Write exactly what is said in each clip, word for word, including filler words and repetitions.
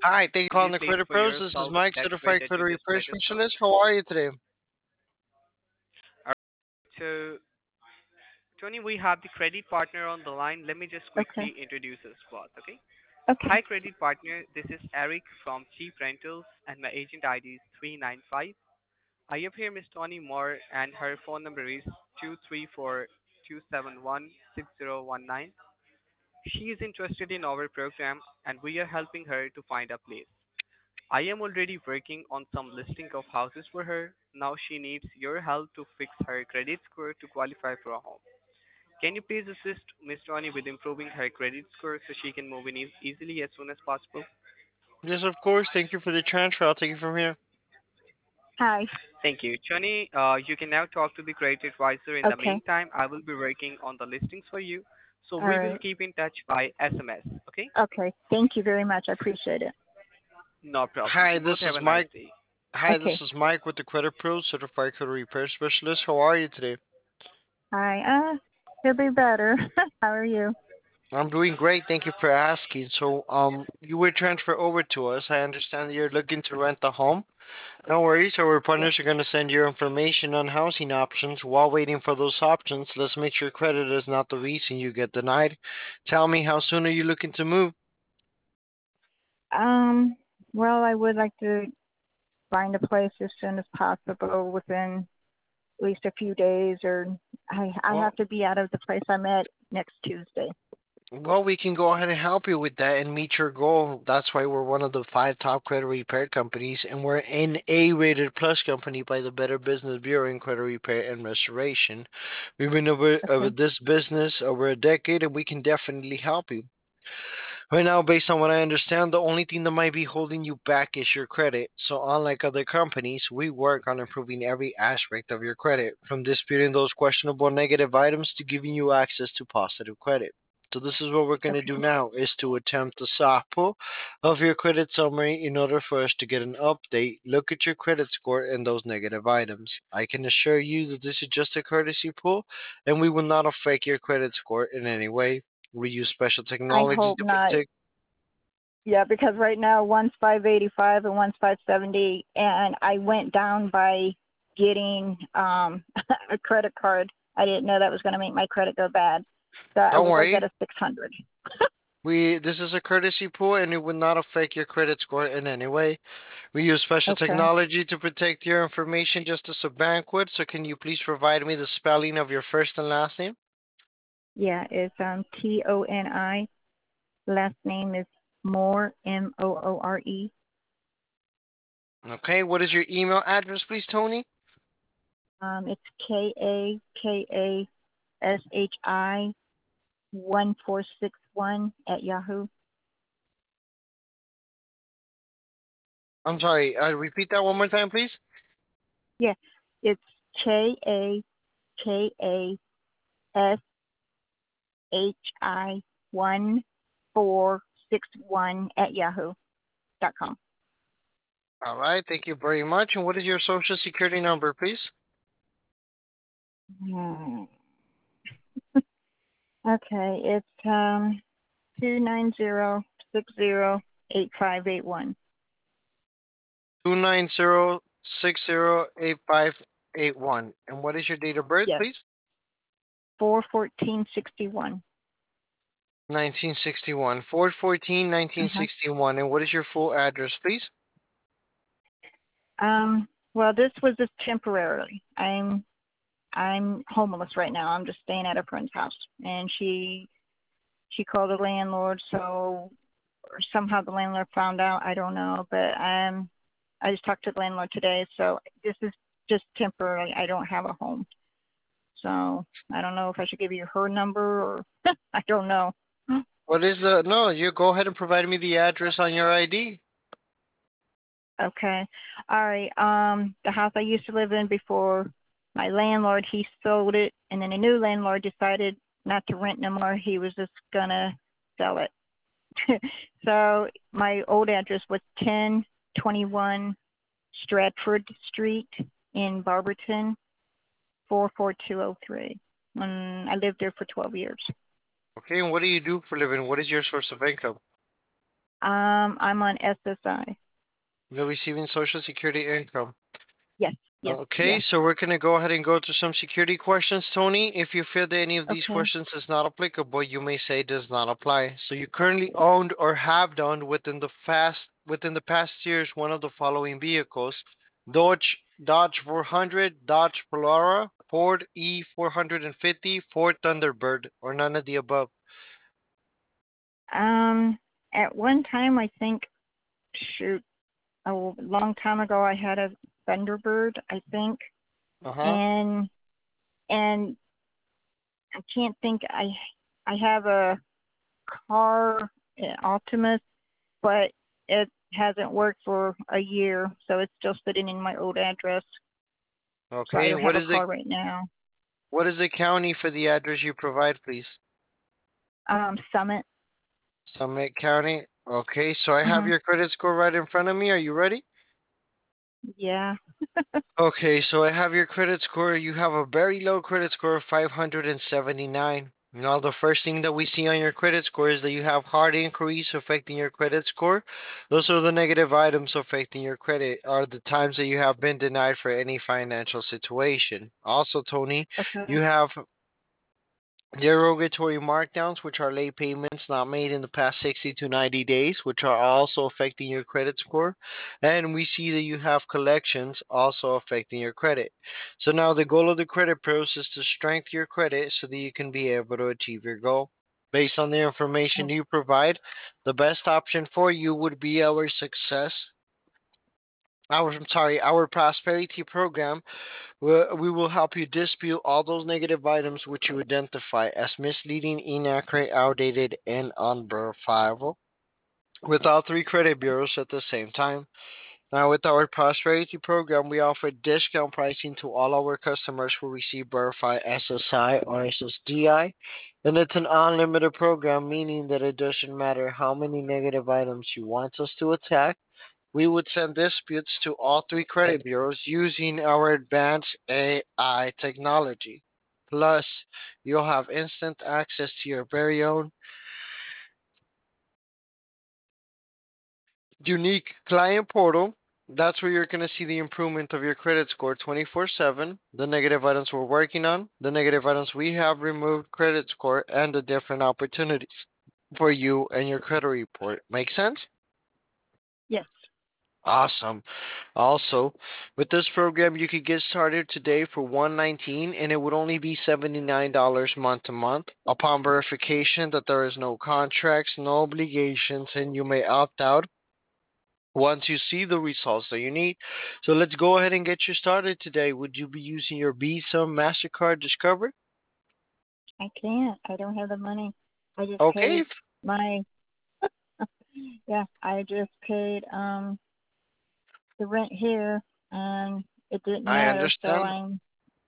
Hi, thank you for Could calling you the please Credit put Pros. This is yourself Mike, that certified credit credit to this repair credit now? specialist. How are you today? All right. So, Tony, we have the credit partner on the line. Let me just Okay. quickly introduce us both, okay? Okay. Hi, credit partner. This is Eric from Cheap Rentals, and my agent I D is three nine five. I have here Miss Tony Moore, and her phone number is two three four two seven one six zero one nine. She is interested in our program, and we are helping her to find a place. I am already working on some listing of houses for her. Now she needs your help to fix her credit score to qualify for a home. Can you please assist Miss Tony with improving her credit score so she can move in e- easily as soon as possible? Yes, of course. Thank you for the transfer. I'll take it from here. Hi. Thank you. Tony, uh, you can now talk to the credit advisor. In the Okay. meantime, I will be working on the listings for you. So All we will right. keep in touch by S M S. Okay? Okay. Thank you very much. I appreciate it. No problem. Hi, You both this have is a nice Mike. day. Hi, Okay. this is Mike with the Credit Pros, certified credit repair specialist. How are you today? Hi. Uh, he'll be better. How are you? I'm doing great. Thank you for asking. So, um, you were transferred over to us. I understand that you're looking to rent a home. No worries. Our Yes. partners are going to send you information on housing options. While waiting for those options, let's make sure credit is not the reason you get denied. Tell me, how soon are you looking to move? Um. Well, I would like to find a place as soon as possible, within at least a few days, or I I Well, have to be out of the place I'm at next Tuesday. Well, we can go ahead and help you with that and meet your goal. That's why we're one of the five top credit repair companies, and we're an A-rated plus company by the Better Business Bureau in credit repair and restoration. We've been over, over Okay. this business over a decade, and we can definitely help you. Right now, based on what I understand, the only thing that might be holding you back is your credit. So, unlike other companies, we work on improving every aspect of your credit, from disputing those questionable negative items to giving you access to positive credit. So, this is what we're going to Okay. do now: is to attempt a sample of your credit summary in order for us to get an update, look at your credit score, and those negative items. I can assure you that this is just a courtesy pull, and we will not affect your credit score in any way. We use special I technology hope to not. protect. Yeah, because right now one's five eighty five and one's five seventy, and I went down by getting um a credit card. I didn't know that was going to make my credit go bad, so I Don't was at worry. a six hundred. We This is a courtesy pool and it will not affect your credit score in any way. We use special Okay. technology to protect your information just as a bank would. So can you please provide me the spelling of your first and last name? Yeah, it's um T O N I. Last name is Moore, M O O R E. Okay, what is your email address, please, Tony? Um, it's K A K A S H I one four six one at Yahoo. I'm sorry, uh, repeat that one more time, please. Yeah, it's K A K A S H I one four six one at yahoo dot com. All right, thank you very much. And what is your social security number, please? Hmm. Okay, it's um two nine zero six zero eight five eight one. Two nine zero six zero eight five eight one. And what is your date of birth, Yes, please? four fourteen sixty one. nineteen sixty-one. four fourteen Uh huh. nineteen sixty-one. And what is your full address, please? Um. Well, this was just temporarily. I'm I'm homeless right now. I'm just staying at a friend's house, and she she called the landlord, so or somehow the landlord found out. I don't know, but um, I just talked to the landlord today, so this is just temporary. I don't have a home, so I don't know if I should give you her number or I don't know. What is the no? You go ahead and provide me the address on your I D. Okay, all right. Um, the house I used to live in before my landlord, he sold it, and then a new landlord decided not to rent no more. He was just gonna sell it. So my old address was ten twenty-one Stratford Street in Barberton, four four two zero three. And I lived there for twelve years. Okay, and what do you do for a living? What is your source of income? Um, I'm on S S I. You're receiving Social Security income. Yes, yes, Okay, yes. so we're going to go ahead and go to some security questions, Tony. If you feel that any of these Okay. questions is not applicable, you may say does not apply. So you currently owned or have done within the fast within the past years one of the following vehicles: Dodge Dodge four hundred, Dodge Polara, Ford E four fifty, Ford Thunderbird, or none of the above. Um, at one time, I think, shoot, a long time ago, I had a Thunderbird, I think, Uh-huh. and and I can't think. I I have a car, an Optimus, but it hasn't worked for a year, so it's still sitting in my old address. So I Okay, don't what have a is the car right now. what is the county for the address you provide, please? Um, Summit. Summit County. Okay, so I have Mhm. your credit score right in front of me. Are you ready? Yeah. Okay, so I have your credit score. You have a very low credit score of five hundred seventy-nine. Now, the first thing that we see on your credit score is that you have hard inquiries affecting your credit score. Those are the negative items affecting your credit, are the times that you have been denied for any financial situation. Also, Tony, Okay. you have derogatory markdowns, which are late payments not made in the past sixty to ninety days, which are also affecting your credit score. And we see that you have collections also affecting your credit. So now the goal of the credit pros is to strengthen your credit so that you can be able to achieve your goal. Based on the information you provide, the best option for you would be our success. Our, I'm sorry, our prosperity program. We we will help you dispute all those negative items which you identify as misleading, inaccurate, outdated, and unverifiable with all three credit bureaus at the same time. Now, with our Prosperity program, we offer discount pricing to all our customers who receive Verify S S I or S S D I. And it's an unlimited program, meaning that it doesn't matter how many negative items you want us to attack. We would send disputes to all three credit bureaus using our advanced A I technology. Plus, you'll have instant access to your very own unique client portal. That's where you're going to see the improvement of your credit score twenty-four seven, the negative items we're working on, the negative items we have removed credit score, and the different opportunities for you and your credit report. Make sense? Yes. Awesome. Also, with this program, you could get started today for one hundred nineteen dollars and it would only be seventy-nine dollars month to month. Upon verification that there is no contracts, no obligations, and you may opt out once you see the results that you need. So let's go ahead and get you started today. Would you be using your Visa, MasterCard, Discover? I can't. I don't have the money. I just Okay, paid my yeah, I just paid um the rent here and it didn't I matter, so understand. I'm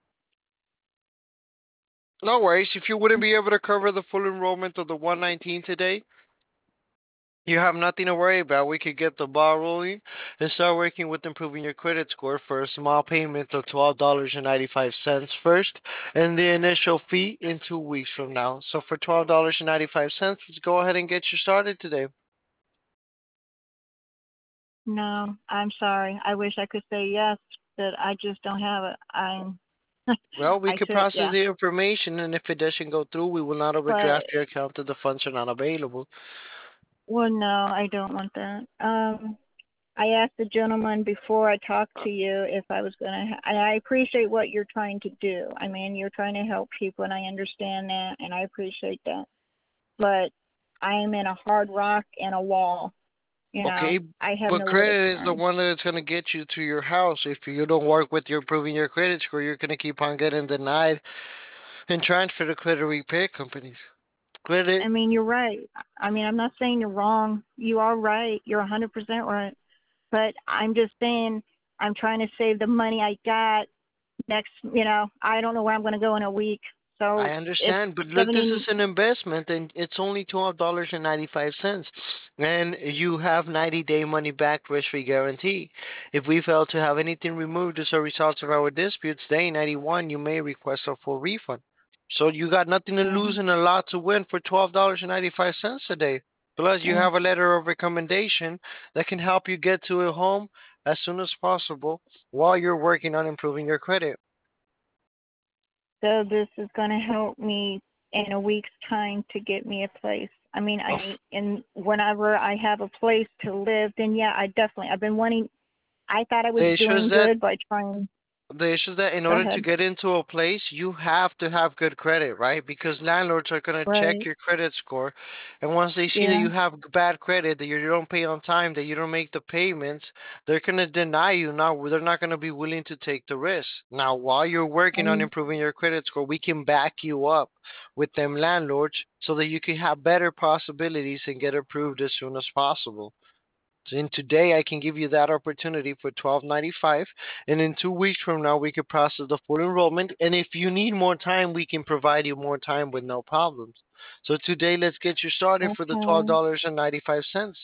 No worries. If you wouldn't be able to cover the full enrollment of the one hundred nineteen today, you have nothing to worry about. We could get the ball rolling and start working with improving your credit score for a small payment of twelve dollars and ninety-five cents first, and the initial fee in two weeks from now. So for twelve dollars and ninety-five cents, let's go ahead and get you started today. no, I'm sorry. I wish I could say yes, but I just don't have it. I'm Well, we I could took process yeah. the information, and if it doesn't go through, we will not But overdraft your account if the funds are not available. well no, I don't want that. Um I asked the gentleman before I talked to you if I was going to, ha- and I appreciate what you're trying to do. I mean, you're trying to help people, and I understand that, and I appreciate that. But I am in a hard rock and a wall. You know, Okay, I have but nowhere to credit is the turn. one that's going to get you to your house. If you don't work with your improving your credit score, you're going to keep on getting denied and transfer to credit repair companies. I Credit, mean, you're right. I mean, I'm not saying you're wrong. You are right. You're one hundred percent right. But I'm just saying, I'm trying to save the money I got next. You know, I don't know where I'm going to go in a week. I So if understand, but look, this seventy, is an investment and it's only twelve dollars and ninety-five cents. And you have ninety day money back risk free guarantee. If we fail to have anything removed as a result of our disputes, day ninety-one, you may request a full refund. So you got nothing to mm, lose and a lot to win for twelve dollars and ninety-five cents a day. Plus, you And have a letter of recommendation that can help you get to a home as soon as possible while you're working on improving your credit. so this is going to help me in a week's time to get me a place. I mean, I and whenever I have a place to live, then yeah, I definitely I've been wanting. I thought I was The issue is doing that good by trying. the issue is that in Go order to ahead. get into a place, you have to have good credit, right? Because landlords are going to check Right. your credit score. And once they see that Yeah. you have g- bad credit, that you don't pay on time, that you don't make the payments, they're going to deny you. Now, they're not going to be willing to take the risk. Now, while you're working on Um. improving your credit score, we can back you up with them landlords so that you can have better possibilities and get approved as soon as possible. So in today, I can give you that opportunity for twelve ninety five, and in two weeks from now, we could process the full enrollment. And if you need more time, we can provide you more time with no problems. So today, let's get you started for the twelve Okay. dollars and ninety five cents.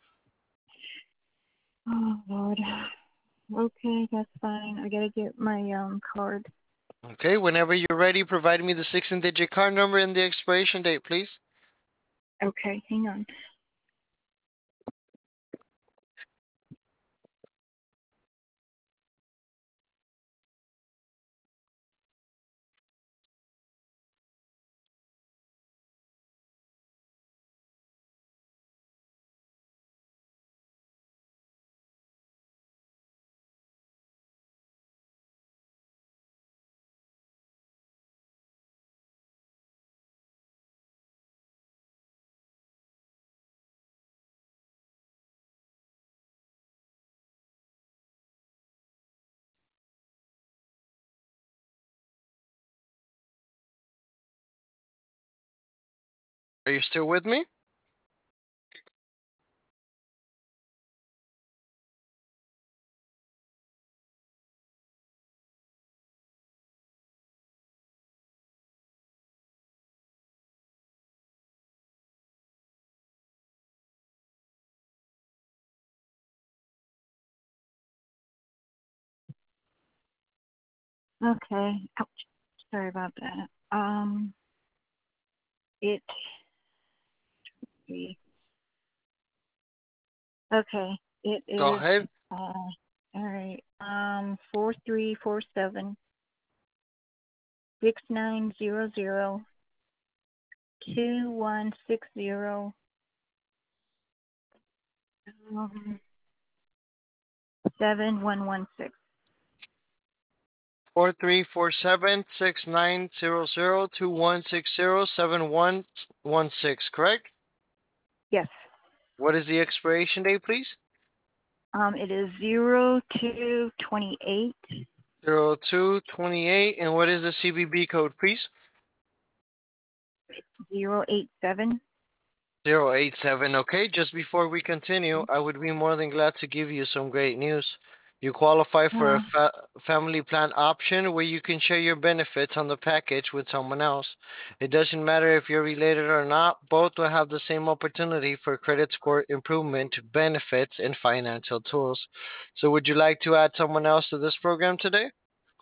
Oh Lord. Okay, that's fine. I gotta get my um card. Okay, whenever you're ready, provide me the sixteen-digit card number and the expiration date, please. Okay, hang on. Are you still with me? Okay. Ouch. Sorry about that. Um, it. Okay. It Go is. ahead. Uh. All right. Um. Four three four seven six nine zero zero two one six zero. Um. Seven one one six. Four three four seven six nine zero zero two one six zero seven one one six. Correct. Yes. What is the expiration date, please? Um. It is zero two twenty eight. Zero two twenty eight. And what is the C V V code, please? Zero eight seven. Zero eight seven. Okay, just before we continue, I would be more than glad to give you some great news. You qualify for a Uh, fa- family plan option where you can share your benefits on the package with someone else. It doesn't matter if you're related or not, both will have the same opportunity for credit score improvement, benefits, and financial tools. So, would you like to add someone else to this program today?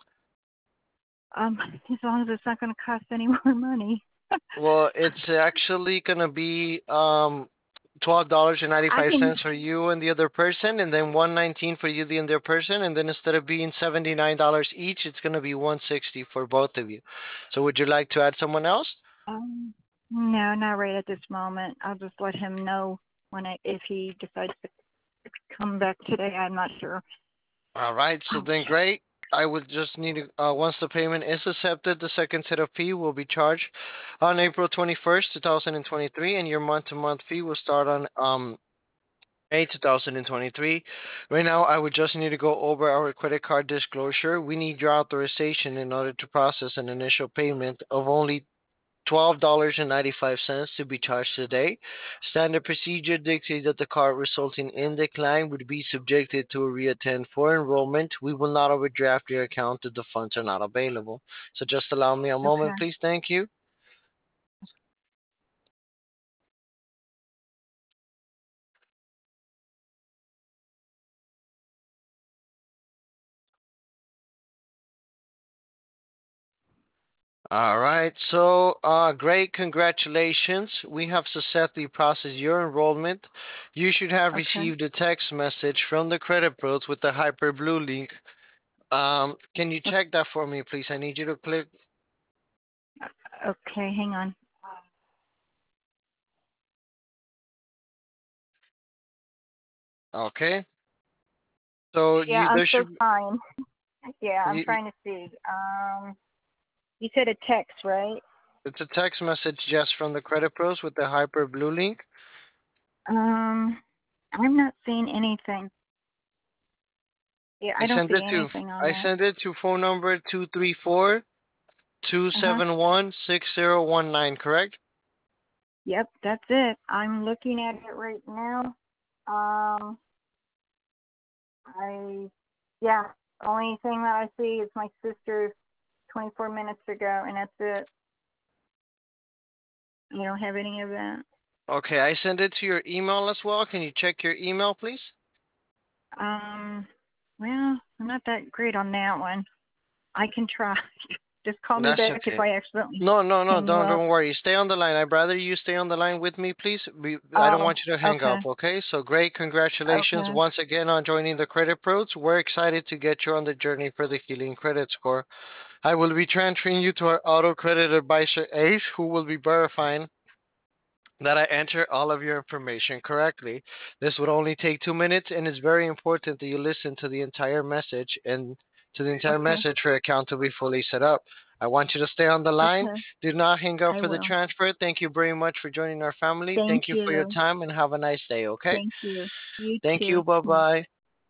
um. As long as it's not going to cost any more money. Well, it's actually gonna be um twelve dollars and ninety I five can. cents for you and the other person, and then one nineteen for you the other person, and then instead of being seventy nine dollars each, it's gonna be one sixty for both of you. So would you like to add someone else? Um, no, not right at this moment. I'll just let him know when I if he decides to come back today. I'm not sure. All right, so then Ouch. great. I would just need to, uh, once the payment is accepted, the second set of fee will be charged on April twenty-first, twenty twenty-three, and your month-to-month fee will start on um May twenty twenty-three. Right now, I would just need to go over our credit card disclosure. We need your authorization in order to process an initial payment of only twelve dollars and ninety-five cents to be charged today. Standard procedure dictates that the card resulting in decline would be subjected to a reattend for enrollment. We will not overdraft your account if the funds are not available. So just allow me a moment, Okay. please. Thank you. All right. So, uh, great. Congratulations. We have successfully processed your enrollment. You should have Okay. received a text message from the credit pros with the Hyperblue link. Um, can you check that for me, please? I need you to click. Okay, hang on. Okay. So Yeah, you I'm there so should trying. Yeah, I'm you, trying to see. Um, you said a text, right? it's a text message just from the credit pros with the Hyperblue link. Um, I'm not seeing anything. Yeah, I I don't sent see it to anything on I there. sent it to phone number two three four two Uh huh. seven one six zero one nine. Correct? Yep, that's it. I'm looking at it right now. Um, I, yeah, only thing that I see is my sister's twenty-four minutes ago, and that's it. You don't have any of that. Okay, I sent it to your email as well. Can you check your email, please? Um, well, I'm not that great on that one. I can try. Just call me That's back if okay. I accidentally No, no, no, hang you don't up. don't worry. Stay on the line. I'd rather you stay on the line with me, please. We, I don't Oh, want you to hang okay, up, okay? So great, congratulations okay, once again on joining the Credit Pros. We're excited to get you on the journey for the Healing Credit Score. I will be transferring you to our auto credit advisor Ace, who will be verifying that I enter all of your information correctly. This would only take two minutes, and it's very important that you listen to the entire message and to the entire okay, message for your account to be fully set up. I want you to stay on the line. okay. Do not hang up I for the will. transfer. Thank you very much for joining our family. Thank Thank you for your you. time and have a nice day, okay? Thank you. You Thank too. you. Bye bye.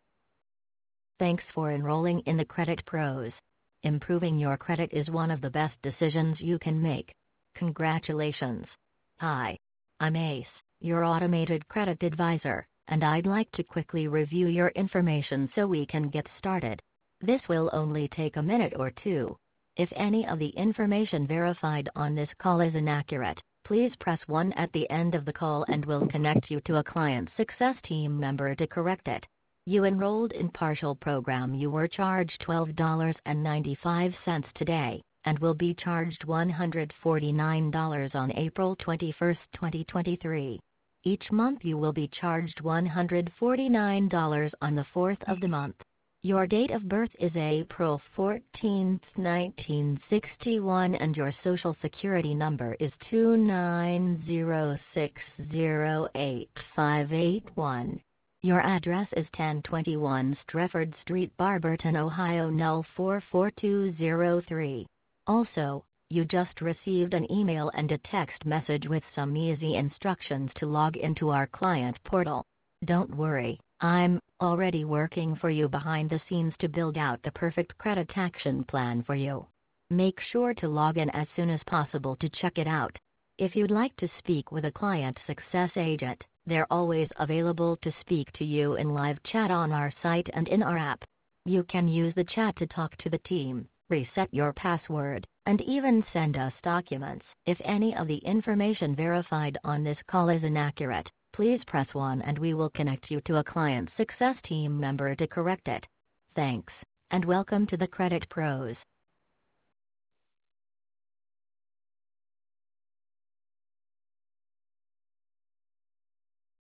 Thanks for enrolling in the Credit Pros. Improving your credit is one of the best decisions you can make. Congratulations. Hi. I'm Ace, your automated credit advisor, and I'd like to quickly review your information so we can get started. This will only take a minute or two. If any of the information verified on this call is inaccurate, please press one at the end of the call and we'll connect you to a client success team member to correct it. You enrolled in partial program. You were charged twelve dollars and ninety-five cents today, and will be charged one hundred forty-nine dollars on April twenty-first, twenty twenty-three. Each month you will be charged one hundred forty-nine dollars on the fourth of the month. Your date of birth is April fourteenth, nineteen sixty-one, and your social security number is two nine zero six zero eight five eight one. Your address is ten twenty-one Strefford Street, Barberton, Ohio null four four two zero three. Also, you just received an email and a text message with some easy instructions to log into our client portal. Don't worry, I'm already working for you behind the scenes to build out the perfect credit action plan for you. Make sure to log in as soon as possible to check it out. If you'd like to speak with a client success agent, they're always available to speak to you in live chat on our site and in our app. You can use the chat to talk to the team, reset your password, and even send us documents. If any of the information verified on this call is inaccurate, please press one and we will connect you to a client success team member to correct it. Thanks, and welcome to the Credit Pros.